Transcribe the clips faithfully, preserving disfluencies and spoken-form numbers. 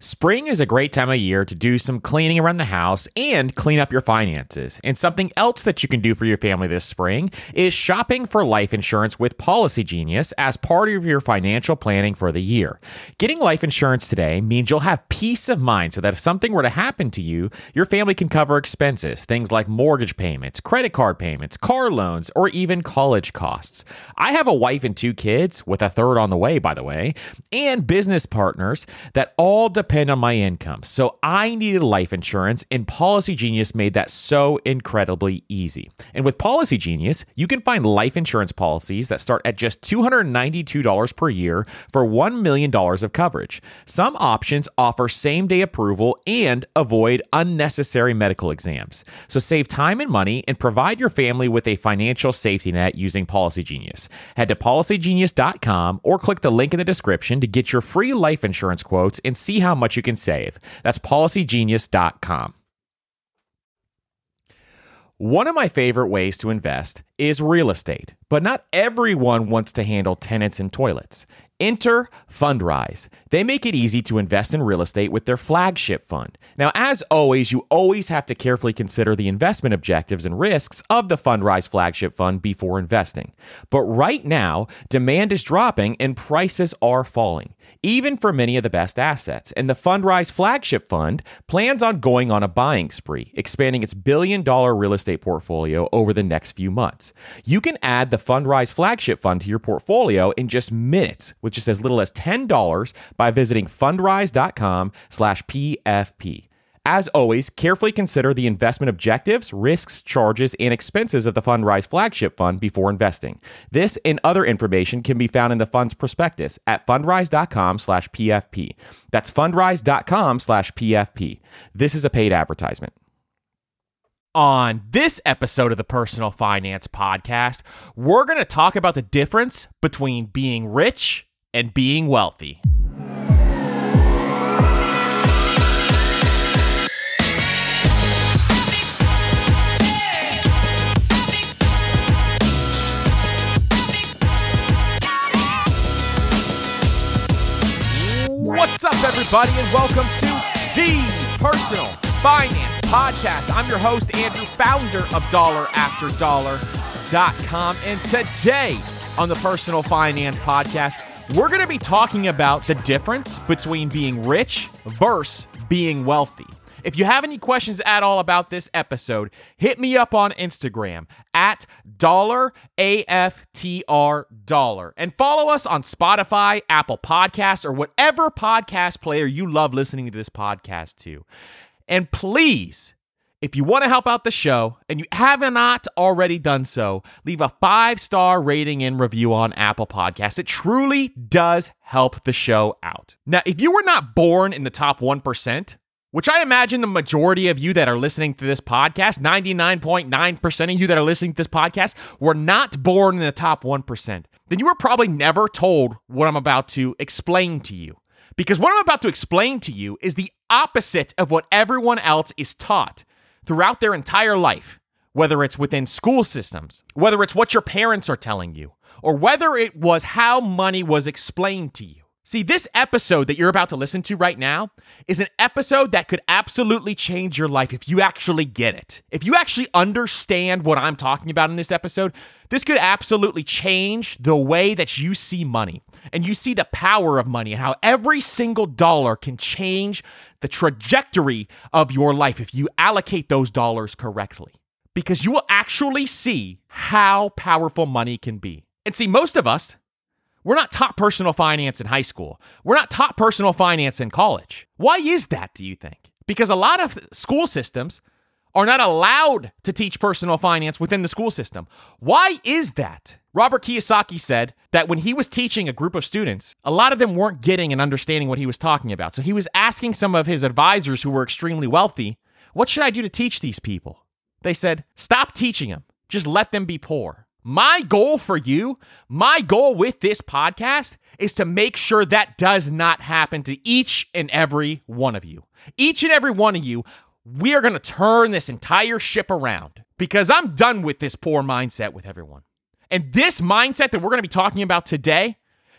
Spring is a great time of year to do some cleaning around the house and clean up your finances. And something else that you can do for your family this spring is shopping for life insurance with Policy Genius as part of your financial planning for the year. Getting life insurance today means you'll have peace of mind so that if something were to happen to you, your family can cover expenses, things like mortgage payments, credit card payments, car loans, or even college costs. I have a wife and two kids, with a third on the way, by the way, and business partners that all depend on my income. So I needed life insurance, and Policy Genius made that so incredibly easy. And with Policy Genius, you can find life insurance policies that start at just two hundred ninety-two dollars per year for one million dollars of coverage. Some options offer same-day approval and avoid unnecessary medical exams. So save time and money and provide your family with a financial safety net using Policy Genius. Head to policy genius dot com or click the link in the description to get your free life insurance quotes and see how much you can save. That's policy genius dot com. One of my favorite ways to invest is real estate, but not everyone wants to handle tenants and toilets. Enter Fundrise. They make it easy to invest in real estate with their flagship fund. Now, as always, you always have to carefully consider the investment objectives and risks of the Fundrise flagship fund before investing. But right now, demand is dropping and prices are falling, even for many of the best assets. And the Fundrise flagship fund plans on going on a buying spree, expanding its billion dollar real estate portfolio over the next few months. You can add the Fundrise flagship fund to your portfolio in just minutes with just as little as ten dollars by visiting fundrise dot com slash P F P. As always, carefully consider the investment objectives, risks, charges, and expenses of the Fundrise flagship fund before investing. This and other information can be found in the fund's prospectus at fundrise dot com slash P F P. That's fundrise dot com slash P F P. This is a paid advertisement. On this episode of the Personal Finance Podcast, we're going to talk about the difference between being rich and being wealthy. What's up, everybody, and welcome to the Personal Finance Podcast. I'm your host, Andrew, founder of dollar after dollar dot com, and today on the Personal Finance Podcast, we're going to be talking about the difference between being rich versus being wealthy. If you have any questions at all about this episode, hit me up on Instagram at dollar A F T R dollar and follow us on Spotify, Apple Podcasts, or whatever podcast player you love listening to this podcast to. And please, if you want to help out the show and you have not already done so, leave a five-star rating and review on Apple Podcasts. It truly does help the show out. Now, if you were not born in the top one percent, which I imagine the majority of you that are listening to this podcast, ninety-nine point nine percent of you that are listening to this podcast, were not born in the top one percent, then you were probably never told what I'm about to explain to you. Because what I'm about to explain to you is the opposite of what everyone else is taught throughout their entire life, whether it's within school systems, whether it's what your parents are telling you, or whether it was how money was explained to you. See, this episode that you're about to listen to right now is an episode that could absolutely change your life if you actually get it. If you actually understand what I'm talking about in this episode, this could absolutely change the way that you see money. And you see the power of money and how every single dollar can change the trajectory of your life if you allocate those dollars correctly. Because you will actually see how powerful money can be. And see, most of us, we're not taught personal finance in high school. We're not taught personal finance in college. Why is that, do you think? Because a lot of school systems are not allowed to teach personal finance within the school system. Why is that? Robert Kiyosaki said that when he was teaching a group of students, a lot of them weren't getting and understanding what he was talking about. So he was asking some of his advisors who were extremely wealthy, what should I do to teach these people? They said, stop teaching them. Just let them be poor. My goal for you, my goal with this podcast is to make sure that does not happen to each and every one of you. Each and every one of you, we are going to turn this entire ship around because I'm done with this poor mindset with everyone. And this mindset that we're going to be talking about today,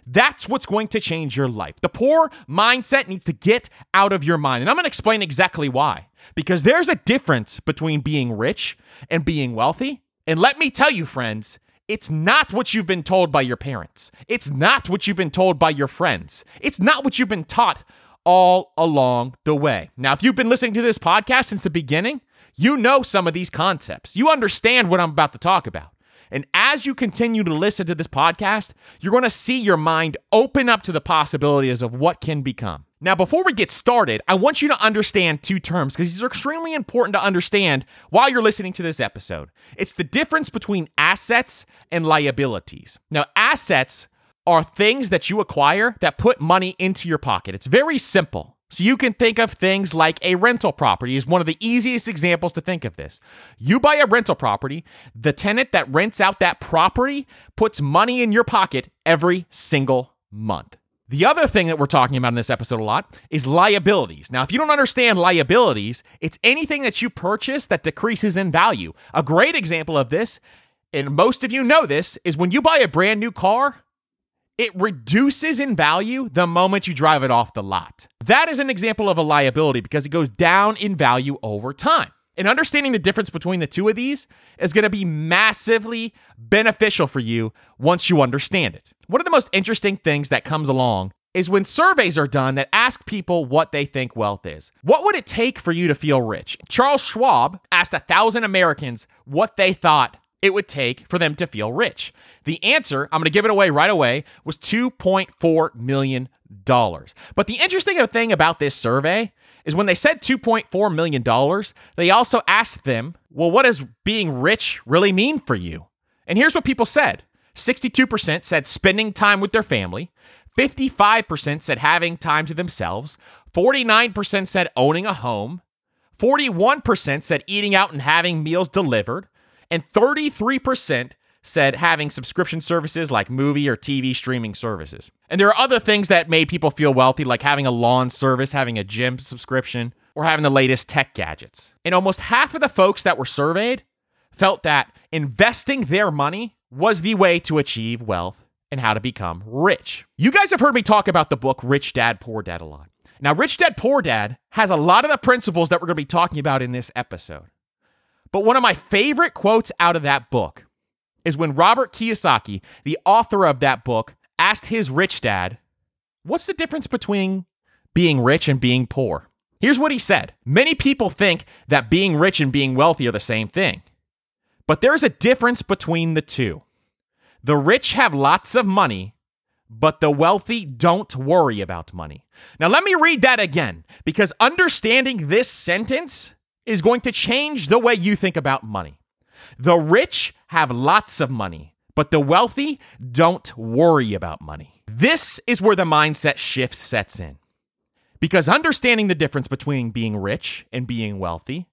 That's what's going to change your life. The poor mindset needs to get out of your mind. And I'm going to explain exactly why. Because there's a difference between being rich and being wealthy. And let me tell you, friends, it's not what you've been told by your parents. It's not what you've been told by your friends. It's not what you've been taught all along the way. Now, if you've been listening to this podcast since the beginning, you know some of these concepts. You understand what I'm about to talk about. And as you continue to listen to this podcast, you're going to see your mind open up to the possibilities of what can become. Now, before we get started, I want you to understand two terms because these are extremely important to understand while you're listening to this episode. It's the difference between assets and liabilities. Now, assets are things that you acquire that put money into your pocket. It's very simple. So you can think of things like a rental property is one of the easiest examples to think of this. You buy a rental property, the tenant that rents out that property puts money in your pocket every single month. The other thing that we're talking about in this episode a lot is liabilities. Now, if you don't understand liabilities, it's anything that you purchase that decreases in value. A great example of this, and most of you know this, is when you buy a brand new car, it reduces in value the moment you drive it off the lot. That is an example of a liability because it goes down in value over time. And understanding the difference between the two of these is going to be massively beneficial for you once you understand it. One of the most interesting things that comes along is when surveys are done that ask people what they think wealth is. What would it take for you to feel rich? Charles Schwab asked a thousand Americans what they thought it would take for them to feel rich. The answer, I'm going to give it away right away, was two point four million dollars. But the interesting thing about this survey is when they said two point four million dollars, they also asked them, well, what does being rich really mean for you? And here's what people said. sixty-two percent said spending time with their family. fifty-five percent said having time to themselves. forty-nine percent said owning a home. forty-one percent said eating out and having meals delivered. And thirty-three percent said having subscription services like movie or T V streaming services. And there are other things that made people feel wealthy, like having a lawn service, having a gym subscription, or having the latest tech gadgets. And almost half of the folks that were surveyed felt that investing their money was the way to achieve wealth and how to become rich. You guys have heard me talk about the book Rich Dad, Poor Dad a lot. Now, Rich Dad, Poor Dad has a lot of the principles that we're going to be talking about in this episode. But one of my favorite quotes out of that book is when Robert Kiyosaki, the author of that book, asked his rich dad, what's the difference between being rich and being poor? Here's what he said. Many people think that being rich and being wealthy are the same thing. But there's a difference between the two. The rich have lots of money, but the wealthy don't worry about money. Now, let me read that again, because understanding this sentence is going to change the way you think about money. The rich have lots of money, but the wealthy don't worry about money. This is where the mindset shift sets in. Because understanding the difference between being rich and being wealthy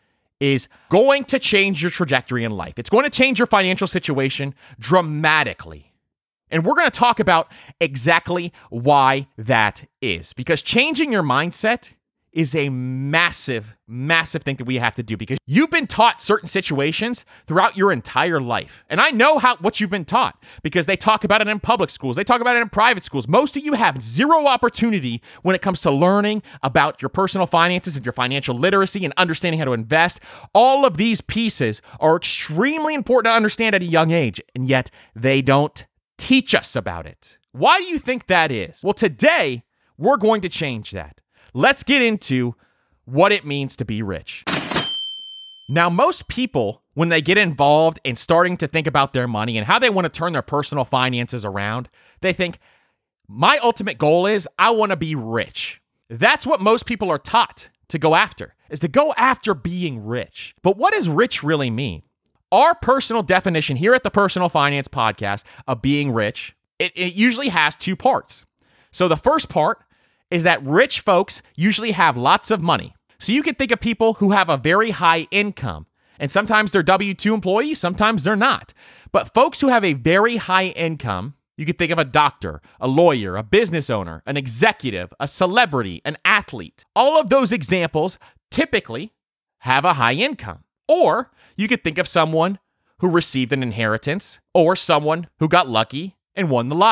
is going to change your trajectory in life. It's going to change your financial situation dramatically. And we're going to talk about exactly why that is. Because changing your mindset is a massive, massive thing that we have to do because you've been taught certain situations throughout your entire life. And I know how what you've been taught because they talk about it in public schools. They talk about it in private schools. Most of you have zero opportunity when it comes to learning about your personal finances and your financial literacy and understanding how to invest. All of these pieces are extremely important to understand at a young age, and yet they don't teach us about it. Why do you think that is? Well, today, we're going to change that. Let's get into what it means to be rich. Now, most people, when they get involved in starting to think about their money and how they want to turn their personal finances around, they think, my ultimate goal is I want to be rich. That's what most people are taught to go after, is to go after being rich. But what does rich really mean? Our personal definition here at the Personal Finance Podcast of being rich, it, it usually has two parts. So the first part is that rich folks usually have lots of money. So you can think of people who have a very high income, and sometimes they're W two employees, sometimes they're not. But folks who have a very high income, you can think of a doctor, a lawyer, a business owner, an executive, a celebrity, an athlete. All of those examples typically have a high income. Or you could think of someone who received an inheritance or someone who got lucky and won the lottery.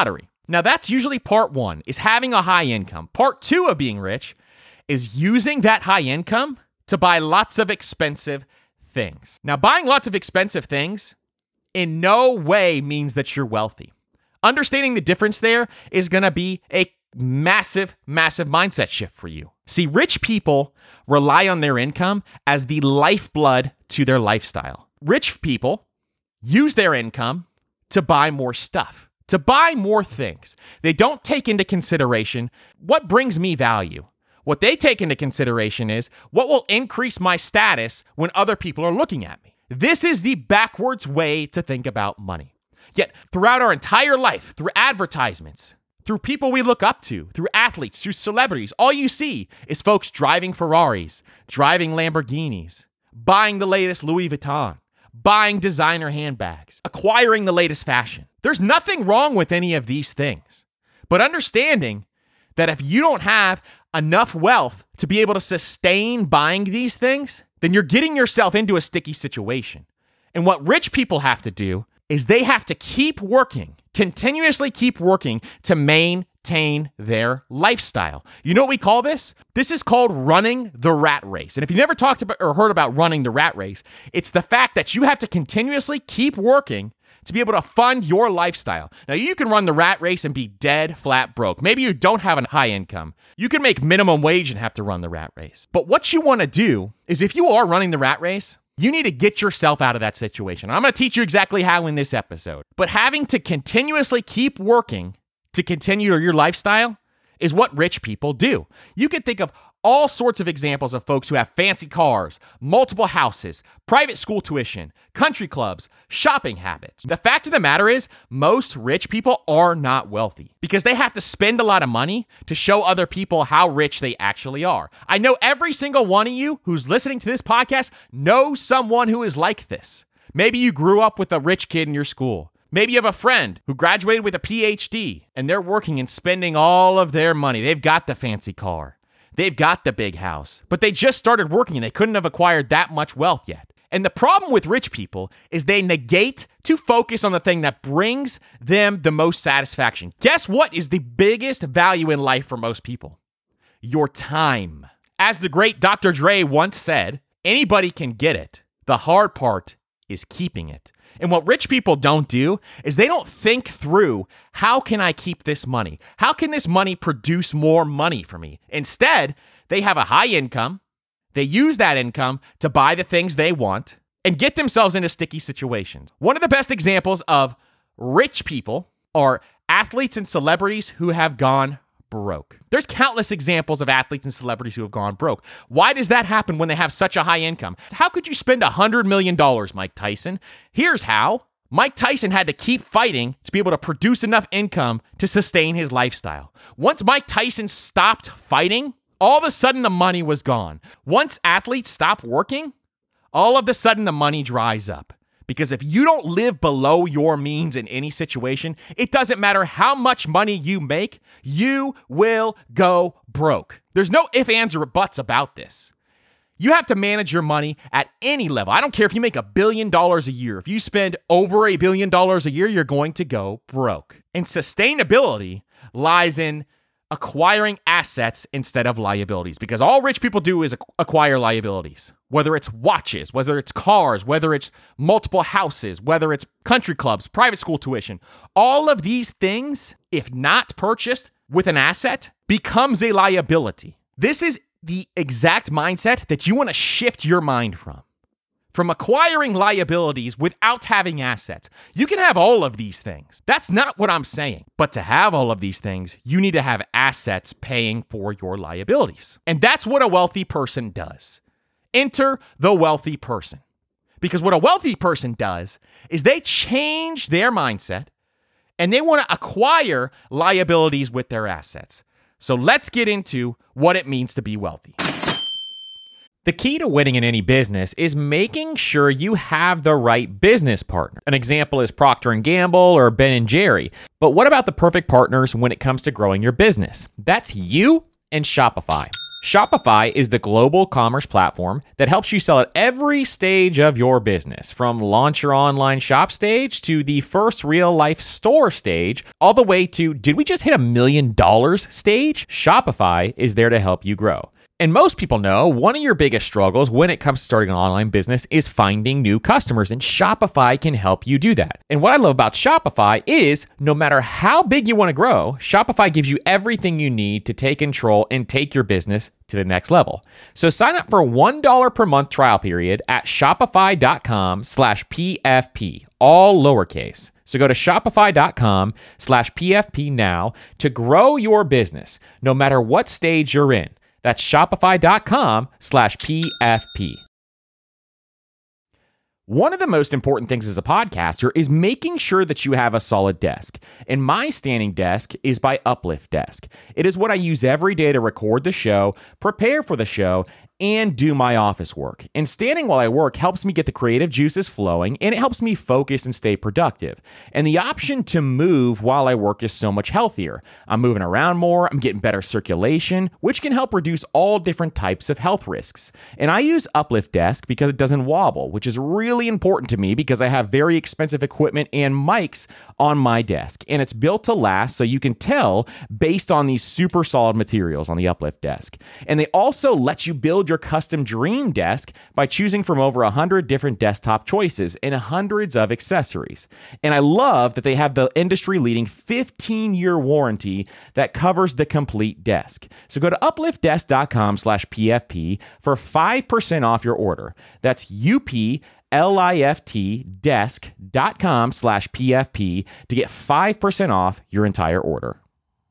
Now, that's usually part one, is having a high income. Part two of being rich is using that high income to buy lots of expensive things. Now, buying lots of expensive things in no way means that you're wealthy. Understanding the difference there is going to be a massive, massive mindset shift for you. See, rich people rely on their income as the lifeblood to their lifestyle. Rich people use their income to buy more stuff, to buy more things. They don't take into consideration what brings me value. What they take into consideration is what will increase my status when other people are looking at me. This is the backwards way to think about money. Yet throughout our entire life, through advertisements, through people we look up to, through athletes, through celebrities, all you see is folks driving Ferraris, driving Lamborghinis, buying the latest Louis Vuitton, buying designer handbags, acquiring the latest fashion. There's nothing wrong with any of these things, but understanding that if you don't have enough wealth to be able to sustain buying these things, then you're getting yourself into a sticky situation. And what rich people have to do is they have to keep working, continuously keep working to maintain their lifestyle. You know what we call this? This is called running the rat race. And if you never talked about or heard about running the rat race, it's the fact that you have to continuously keep working to be able to fund your lifestyle. Now, you can run the rat race and be dead flat broke. Maybe you don't have a high income. You can make minimum wage and have to run the rat race. But what you want to do is, if you are running the rat race, you need to get yourself out of that situation. I'm going to teach you exactly how in this episode. But having to continuously keep working to continue your lifestyle is what rich people do. You can think of all sorts of examples of folks who have fancy cars, multiple houses, private school tuition, country clubs, shopping habits. The fact of the matter is, most rich people are not wealthy because they have to spend a lot of money to show other people how rich they actually are. I know every single one of you who's listening to this podcast knows someone who is like this. Maybe you grew up with a rich kid in your school. Maybe you have a friend who graduated with a P H D and they're working and spending all of their money. They've got the fancy car. They've got the big house, but they just started working and they couldn't have acquired that much wealth yet. And the problem with rich people is they negate to focus on the thing that brings them the most satisfaction. Guess what is the biggest value in life for most people? Your time. As the great Doctor Dre once said, anybody can get it. The hard part is keeping it. And what rich people don't do is they don't think through, how can I keep this money? How can this money produce more money for me? Instead, they have a high income. They use that income to buy the things they want and get themselves into sticky situations. One of the best examples of rich people are athletes and celebrities who have gone broke. There's countless examples of athletes and celebrities who have gone broke. Why does that happen when they have such a high income? How could you spend one hundred million dollars, Mike Tyson? Here's how. Mike Tyson had to keep fighting to be able to produce enough income to sustain his lifestyle. Once Mike Tyson stopped fighting, all of a sudden the money was gone. Once athletes stop working, all of a sudden the money dries up. Because if you don't live below your means in any situation, it doesn't matter how much money you make, you will go broke. There's no ifs, ands, or buts about this. You have to manage your money at any level. I don't care if you make a billion dollars a year. If you spend over a billion dollars a year, you're going to go broke. And sustainability lies in acquiring assets instead of liabilities, because all rich people do is acquire liabilities, whether it's watches, whether it's cars, whether it's multiple houses, whether it's country clubs, private school tuition. All of these things, if not purchased with an asset, becomes a liability. This is the exact mindset that you want to shift your mind from. From acquiring liabilities without having assets. You can have all of these things. That's not what I'm saying. But to have all of these things, you need to have assets paying for your liabilities. And that's what a wealthy person does. Enter the wealthy person. Because what a wealthy person does is they change their mindset and they want to acquire liabilities with their assets. So let's get into what it means to be wealthy. The key to winning in any business is making sure you have the right business partner. An example is Procter and Gamble or Ben and Jerry. But what about the perfect partners when it comes to growing your business? That's you and Shopify. Shopify is the global commerce platform that helps you sell at every stage of your business, from launch your online shop stage to the first real life store stage, all the way to did we just hit a million dollars stage? Shopify is there to help you grow. And most people know one of your biggest struggles when it comes to starting an online business is finding new customers, and Shopify can help you do that. And what I love about Shopify is no matter how big you want to grow, Shopify gives you everything you need to take control and take your business to the next level. So sign up for a one dollar per month trial period at shopify.com slash PFP, all lowercase. So go to shopify.com slash PFP now to grow your business, no matter what stage you're in. That's shopify.com slash PFP. One of the most important things as a podcaster is making sure that you have a solid desk. And my standing desk is by Uplift Desk. It is what I use every day to record the show, prepare for the show, and do my office work. And standing while I work helps me get the creative juices flowing, and it helps me focus and stay productive. And the option to move while I work is so much healthier. I'm moving around more, I'm getting better circulation, which can help reduce all different types of health risks. And I use Uplift Desk because it doesn't wobble, which is really important to me because I have very expensive equipment and mics on my desk. And it's built to last, so you can tell based on these super solid materials on the Uplift Desk. And they also let you build your custom dream desk by choosing from over one hundred different desktop choices and hundreds of accessories. And I love that they have the industry-leading fifteen-year warranty that covers the complete desk. So go to upliftdesk.com slash PFP for five percent off your order. That's U-P-L-I-F-T desk.com slash PFP to get five percent off your entire order.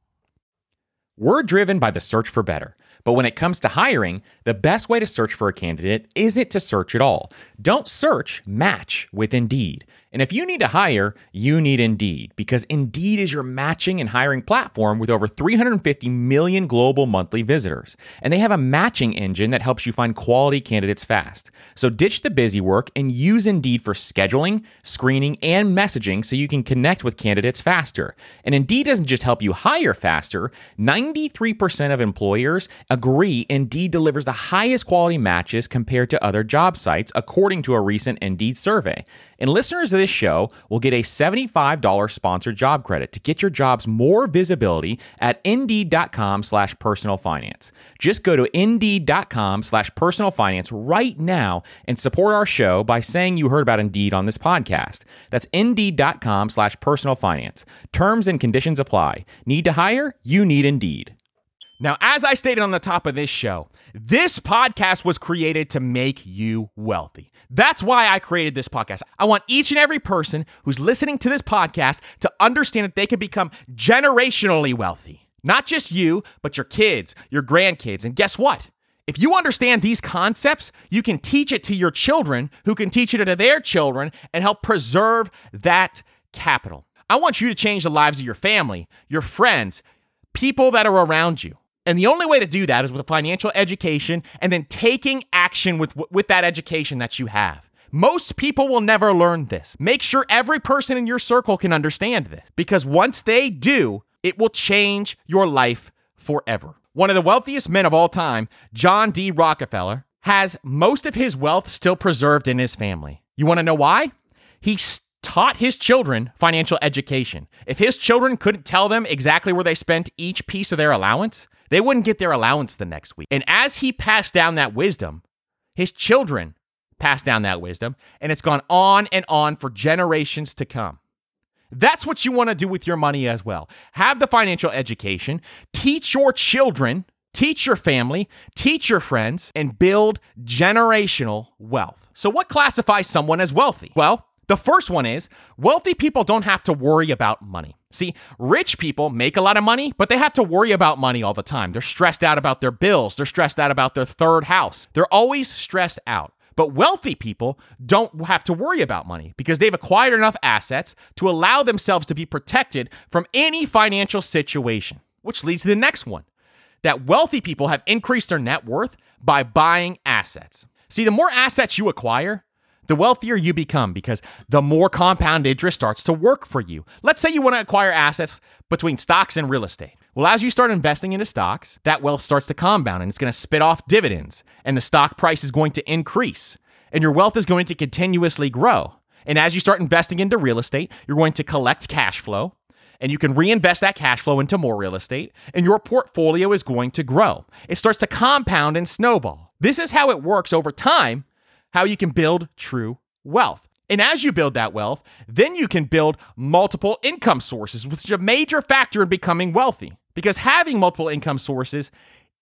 We're driven by the search for better. But when it comes to hiring, the best way to search for a candidate isn't to search at all. Don't search, match with Indeed. And if you need to hire, you need Indeed, because Indeed is your matching and hiring platform with over three hundred fifty million global monthly visitors. And they have a matching engine that helps you find quality candidates fast. So ditch the busy work and use Indeed for scheduling, screening, and messaging so you can connect with candidates faster. And Indeed doesn't just help you hire faster. ninety-three percent of employers agree Indeed delivers the highest quality matches compared to other job sites, according to a recent Indeed survey. And listeners of this show will get a seventy-five dollars sponsored job credit to get your jobs more visibility at Indeed.com slash personal finance. Just go to Indeed.com slash personal finance right now and support our show by saying you heard about Indeed on this podcast. That's Indeed.com slash personal finance. Terms and conditions apply. Need to hire? You need Indeed. Now, as I stated on the top of this show, this podcast was created to make you wealthy. That's why I created this podcast. I want each and every person who's listening to this podcast to understand that they can become generationally wealthy. Not just you, but your kids, your grandkids. And guess what? If you understand these concepts, you can teach it to your children, who can teach it to their children, and help preserve that capital. I want you to change the lives of your family, your friends, people that are around you. And the only way to do that is with a financial education and then taking action with, with that education that you have. Most people will never learn this. Make sure every person in your circle can understand this, because once they do, it will change your life forever. One of the wealthiest men of all time, John D. Rockefeller, has most of his wealth still preserved in his family. You want to know why? He taught his children financial education. If his children couldn't tell them exactly where they spent each piece of their allowance, they wouldn't get their allowance the next week. And as he passed down that wisdom, his children passed down that wisdom, and it's gone on and on for generations to come. That's what you want to do with your money as well. Have the financial education, teach your children, teach your family, teach your friends, and build generational wealth. So what classifies someone as wealthy? Well, the first one is wealthy people don't have to worry about money. See, rich people make a lot of money, but they have to worry about money all the time. They're stressed out about their bills. They're stressed out about their third house. They're always stressed out. But wealthy people don't have to worry about money because they've acquired enough assets to allow themselves to be protected from any financial situation, which leads to the next one, that wealthy people have increased their net worth by buying assets. See, the more assets you acquire, the wealthier you become because the more compound interest starts to work for you. Let's say you want to acquire assets between stocks and real estate. Well, as you start investing into stocks, that wealth starts to compound and it's going to spit off dividends and the stock price is going to increase and your wealth is going to continuously grow. And as you start investing into real estate, you're going to collect cash flow and you can reinvest that cash flow into more real estate and your portfolio is going to grow. It starts to compound and snowball. This is how it works over time, how you can build true wealth. And as you build that wealth, then you can build multiple income sources, which is a major factor in becoming wealthy because having multiple income sources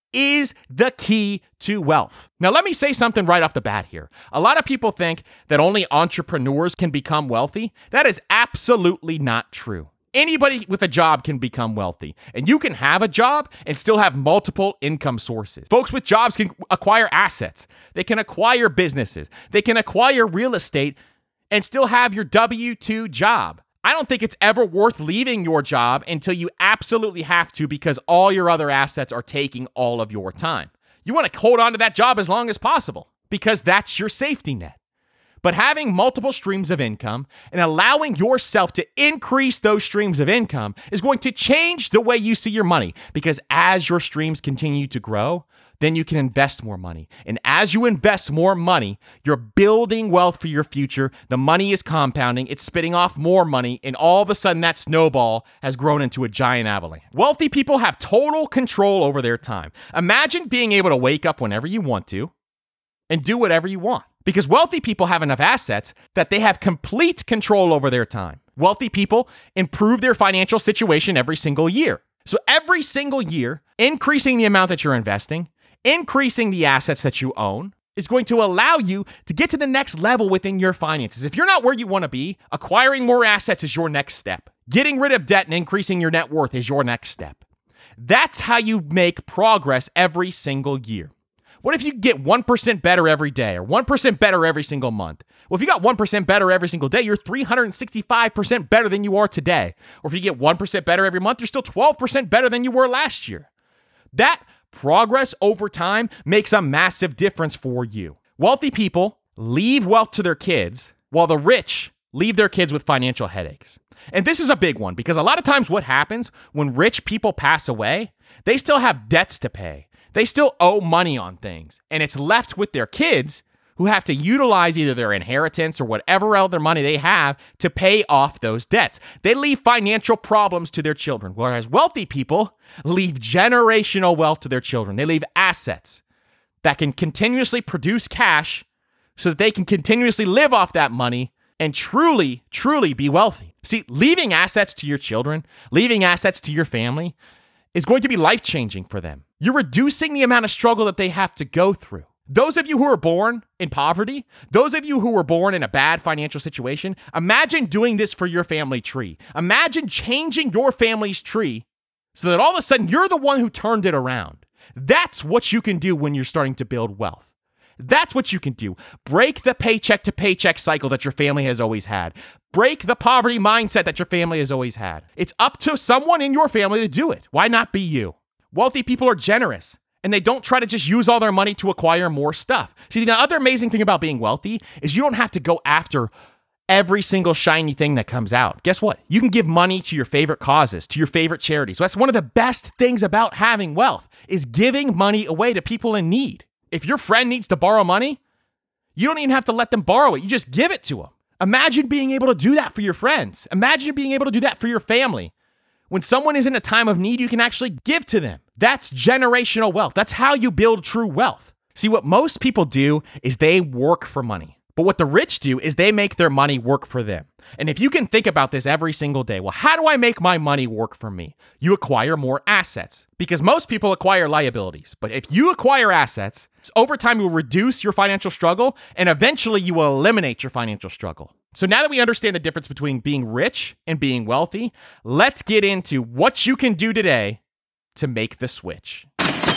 is the key to wealth. Now, let me say something right off the bat here. A lot of people think that only entrepreneurs can become wealthy. That is absolutely not true. Anybody with a job can become wealthy, and you can have a job and still have multiple income sources. Folks with jobs can acquire assets. They can acquire businesses. They can acquire real estate and still have your W two job. I don't think it's ever worth leaving your job until you absolutely have to because all your other assets are taking all of your time. You want to hold on to that job as long as possible because that's your safety net. But having multiple streams of income and allowing yourself to increase those streams of income is going to change the way you see your money because as your streams continue to grow, then you can invest more money. And as you invest more money, you're building wealth for your future. The money is compounding, it's spitting off more money, and all of a sudden that snowball has grown into a giant avalanche. Wealthy people have total control over their time. Imagine being able to wake up whenever you want to and do whatever you want. Because wealthy people have enough assets that they have complete control over their time. Wealthy people improve their financial situation every single year. So every single year, increasing the amount that you're investing, increasing the assets that you own is going to allow you to get to the next level within your finances. If you're not where you want to be, acquiring more assets is your next step. Getting rid of debt and increasing your net worth is your next step. That's how you make progress every single year. What if you get one percent better every day or one percent better every single month? Well, if you got one percent better every single day, you're three hundred sixty-five percent better than you are today. Or if you get one percent better every month, you're still twelve percent better than you were last year. That progress over time makes a massive difference for you. Wealthy people leave wealth to their kids, while the rich leave their kids with financial headaches. And this is a big one because a lot of times what happens when rich people pass away, they still have debts to pay. They still owe money on things, and it's left with their kids who have to utilize either their inheritance or whatever other money they have to pay off those debts. They leave financial problems to their children, whereas wealthy people leave generational wealth to their children. They leave assets that can continuously produce cash so that they can continuously live off that money and truly, truly be wealthy. See, leaving assets to your children, leaving assets to your family is going to be life-changing for them. You're reducing the amount of struggle that they have to go through. Those of you who are born in poverty, those of you who were born in a bad financial situation, imagine doing this for your family tree. Imagine changing your family's tree so that all of a sudden you're the one who turned it around. That's what you can do when you're starting to build wealth. That's what you can do. Break the paycheck to paycheck cycle that your family has always had. Break the poverty mindset that your family has always had. It's up to someone in your family to do it. Why not be you? Wealthy people are generous, and they don't try to just use all their money to acquire more stuff. See, the other amazing thing about being wealthy is you don't have to go after every single shiny thing that comes out. Guess what? You can give money to your favorite causes, to your favorite charities. So that's one of the best things about having wealth is giving money away to people in need. If your friend needs to borrow money, you don't even have to let them borrow it. You just give it to them. Imagine being able to do that for your friends. Imagine being able to do that for your family. When someone is in a time of need, you can actually give to them. That's generational wealth. That's how you build true wealth. See, what most people do is they work for money. But what the rich do is they make their money work for them. And if you can think about this every single day, well, how do I make my money work for me? You acquire more assets because most people acquire liabilities. But if you acquire assets, over time, you will reduce your financial struggle and eventually you will eliminate your financial struggle. So now that we understand the difference between being rich and being wealthy, let's get into what you can do today to make the switch.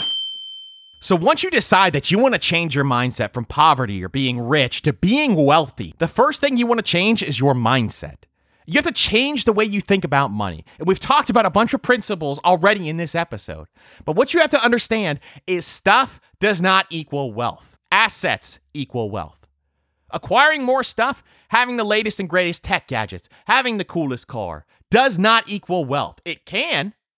So once you decide that you want to change your mindset from poverty or being rich to being wealthy, the first thing you want to change is your mindset. You have to change the way you think about money. And we've talked about a bunch of principles already in this episode. But what you have to understand is stuff does not equal wealth. Assets equal wealth. Acquiring more stuff, having the latest and greatest tech gadgets, having the coolest car, does not equal wealth. It can,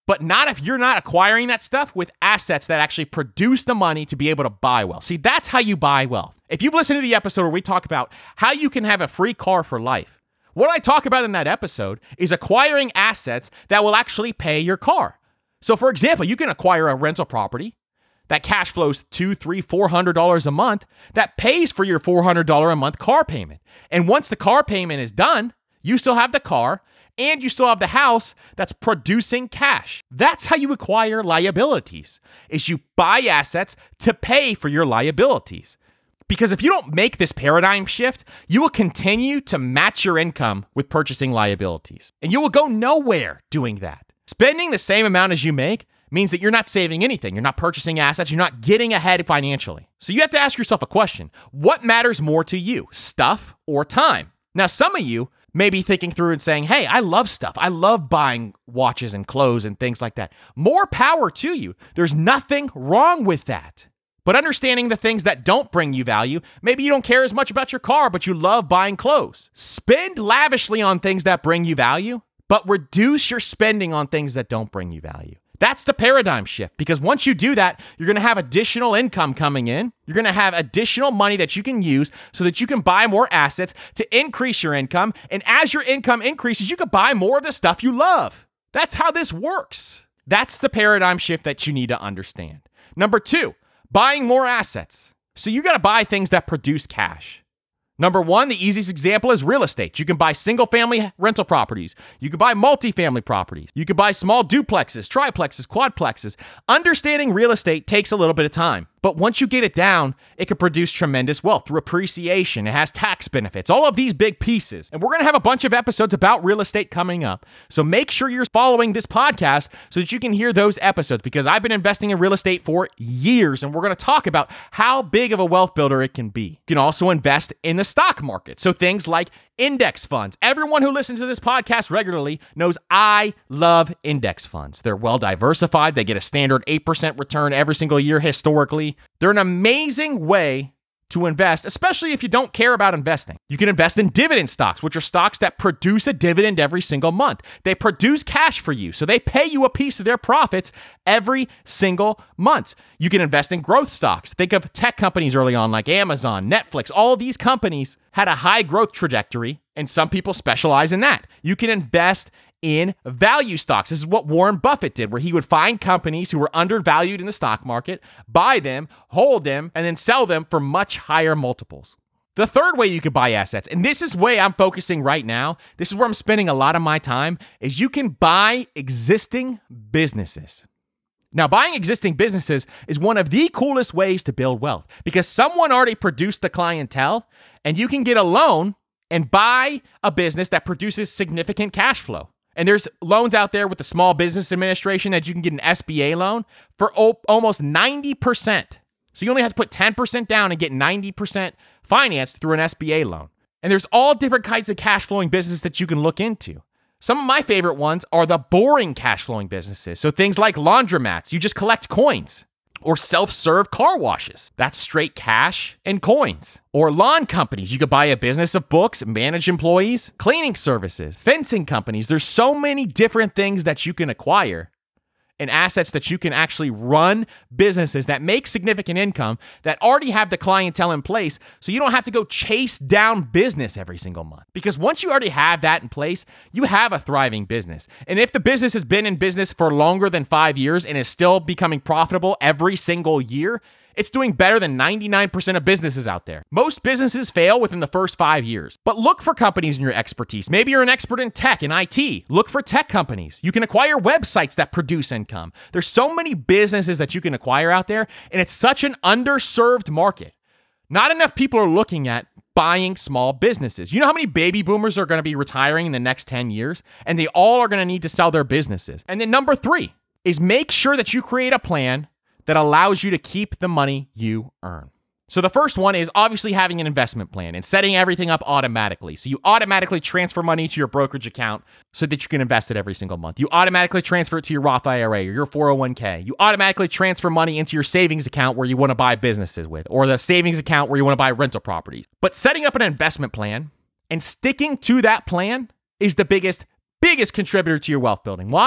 but not if you're not acquiring that stuff with assets that actually produce the money to be able to buy wealth. See, that's how you buy wealth. If you've listened to the episode where we talk about how you can have a free car for life, what I talk about in that episode is acquiring assets that will actually pay your car. So for example, you can acquire a rental property that cash flows two, three, four hundred dollars a month that pays for your four hundred dollars a month car payment. And once the car payment is done, you still have the car and you still have the house that's producing cash. That's how you acquire liabilities, is you buy assets to pay for your liabilities. Because if you don't make this paradigm shift, you will continue to match your income with purchasing liabilities. And you will go nowhere doing that. Spending the same amount as you make means that you're not saving anything. You're not purchasing assets. You're not getting ahead financially. So you have to ask yourself a question. What matters more to you, stuff or time? Now, some of you may be thinking through and saying, hey, I love stuff. I love buying watches and clothes and things like that. More power to you. There's nothing wrong with that. But understanding the things that don't bring you value, maybe you don't care as much about your car, but you love buying clothes. Spend lavishly on things that bring you value, but reduce your spending on things that don't bring you value. That's the paradigm shift, because once you do that, you're going to have additional income coming in. You're going to have additional money that you can use so that you can buy more assets to increase your income. And as your income increases, you can buy more of the stuff you love. That's how this works. That's the paradigm shift that you need to understand. Number two, buying more assets. So you got to buy things that produce cash. Number one, the easiest example is real estate. You can buy single-family rental properties. You can buy multifamily properties. You can buy small duplexes, triplexes, quadplexes. Understanding real estate takes a little bit of time. But once you get it down, it can produce tremendous wealth through appreciation. It has tax benefits, all of these big pieces. And we're going to have a bunch of episodes about real estate coming up. So make sure you're following this podcast so that you can hear those episodes, because I've been investing in real estate for years, and we're going to talk about how big of a wealth builder it can be. You can also invest in the stock market. So things like index funds. Everyone who listens to this podcast regularly knows I love index funds. They're well diversified. They get a standard eight percent return every single year historically. They're an amazing way to invest, especially if you don't care about investing. You can invest in dividend stocks, which are stocks that produce a dividend every single month. They produce cash for you, so they pay you a piece of their profits every single month. You can invest in growth stocks. Think of tech companies early on like Amazon, Netflix. All of these companies had a high growth trajectory, and some people specialize in that. You can invest in value stocks. This is what Warren Buffett did, where he would find companies who were undervalued in the stock market, buy them, hold them, and then sell them for much higher multiples. The third way you could buy assets, and this is where I'm focusing right now, this is where I'm spending a lot of my time, is you can buy existing businesses. Now, buying existing businesses is one of the coolest ways to build wealth, because someone already produced the clientele, and you can get a loan and buy a business that produces significant cash flow. And there's loans out there with the Small Business Administration that you can get an S B A loan for o- almost ninety percent. So you only have to put ten percent down and get ninety percent financed through an S B A loan. And there's all different kinds of cash flowing businesses that you can look into. Some of my favorite ones are the boring cash flowing businesses. So things like laundromats, you just collect coins. Or self-serve car washes. That's straight cash and coins. Or lawn companies. You could buy a business of books, manage employees, cleaning services, fencing companies. There's so many different things that you can acquire and assets that you can actually run businesses that make significant income that already have the clientele in place, so you don't have to go chase down business every single month. Because once you already have that in place, you have a thriving business. And if the business has been in business for longer than five years and is still becoming profitable every single year, it's doing better than ninety-nine percent of businesses out there. Most businesses fail within the first five years. But look for companies in your expertise. Maybe you're an expert in tech and I T. Look for tech companies. You can acquire websites that produce income. There's so many businesses that you can acquire out there, and it's such an underserved market. Not enough people are looking at buying small businesses. You know how many baby boomers are going to be retiring in the next ten years? And they all are going to need to sell their businesses. And then number three is make sure that you create a plan that allows you to keep the money you earn. So the first one is obviously having an investment plan and setting everything up automatically. So you automatically transfer money to your brokerage account so that you can invest it every single month. You automatically transfer it to your Roth I R A or your four oh one k. You automatically transfer money into your savings account where you want to buy businesses with, or the savings account where you want to buy rental properties. But setting up an investment plan and sticking to that plan is the biggest, biggest contributor to your wealth building. Why?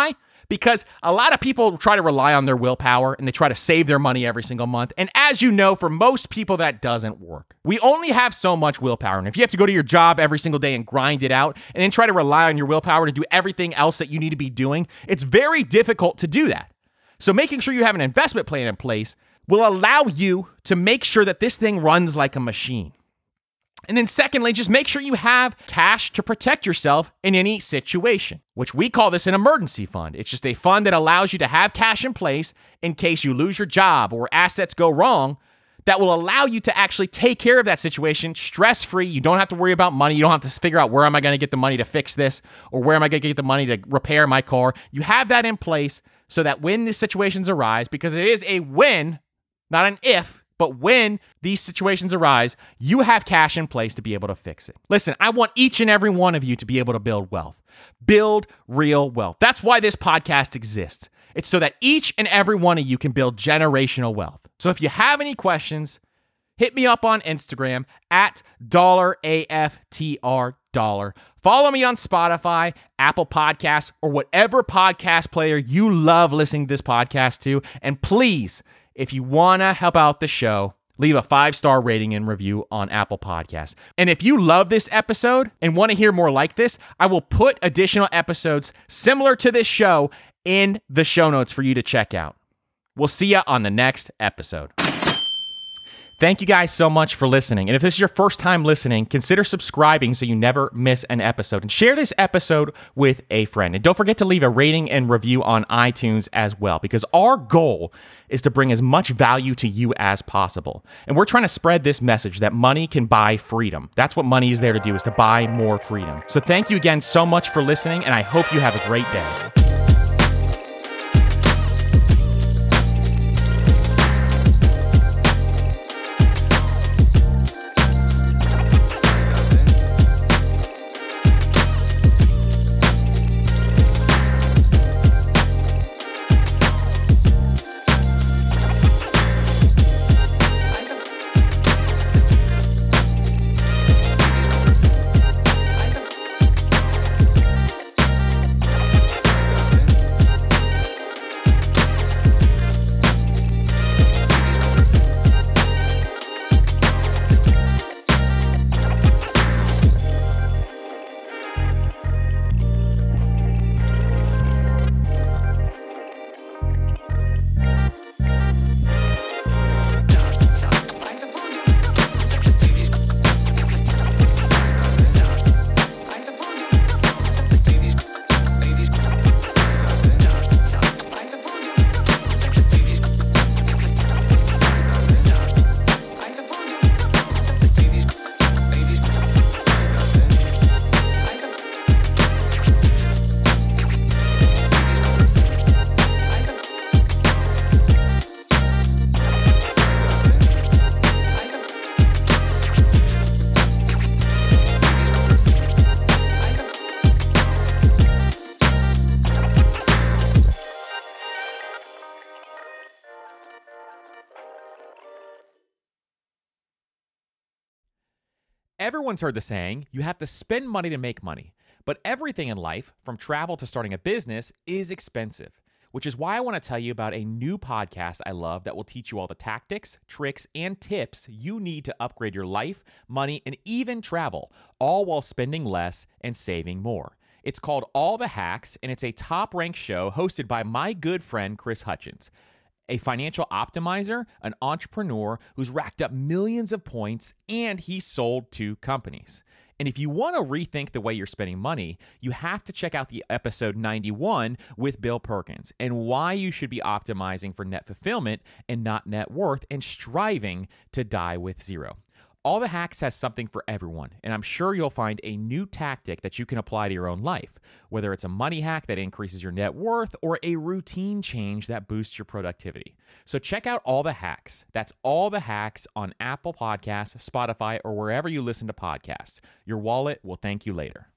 because a lot of people try to rely on their willpower and they try to save their money every single month. And as you know, for most people, that doesn't work. We only have so much willpower. And if you have to go to your job every single day and grind it out and then try to rely on your willpower to do everything else that you need to be doing, it's very difficult to do that. So making sure you have an investment plan in place will allow you to make sure that this thing runs like a machine. And then secondly, just make sure you have cash to protect yourself in any situation, which we call this an emergency fund. It's just a fund that allows you to have cash in place in case you lose your job or assets go wrong, that will allow you to actually take care of that situation stress-free. You don't have to worry about money. You don't have to figure out where am I going to get the money to fix this or where am I going to get the money to repair my car. You have that in place so that when these situations arise, because it is a when, not an if, but when these situations arise, you have cash in place to be able to fix it. Listen, I want each and every one of you to be able to build wealth. Build real wealth. That's why this podcast exists. It's so that each and every one of you can build generational wealth. So if you have any questions, hit me up on Instagram at dollar A F T R dollar. Follow me on Spotify, Apple Podcasts, or whatever podcast player you love listening to this podcast to. And please, if you want to help out the show, leave a five-star rating and review on Apple Podcasts. And if you love this episode and want to hear more like this, I will put additional episodes similar to this show in the show notes for you to check out. We'll see you on the next episode. Thank you guys so much for listening. And if this is your first time listening, consider subscribing so you never miss an episode. And share this episode with a friend. And don't forget to leave a rating and review on iTunes as well, because our goal is to bring as much value to you as possible. And we're trying to spread this message that money can buy freedom. That's what money is there to do, is to buy more freedom. So thank you again so much for listening, and I hope you have a great day. Everyone's heard the saying, you have to spend money to make money. But everything in life, from travel to starting a business, is expensive, which is why I want to tell you about a new podcast I love that will teach you all the tactics, tricks, and tips you need to upgrade your life, money, and even travel, all while spending less and saving more. It's called All the Hacks, and it's a top-ranked show hosted by my good friend, Chris Hutchins, a financial optimizer, an entrepreneur who's racked up millions of points, and he sold two companies. And if you want to rethink the way you're spending money, you have to check out the episode ninety-one with Bill Perkins and why you should be optimizing for net fulfillment and not net worth and striving to die with zero. All the Hacks has something for everyone, and I'm sure you'll find a new tactic that you can apply to your own life, whether it's a money hack that increases your net worth or a routine change that boosts your productivity. So check out All the Hacks. That's All the Hacks on Apple Podcasts, Spotify, or wherever you listen to podcasts. Your wallet will thank you later.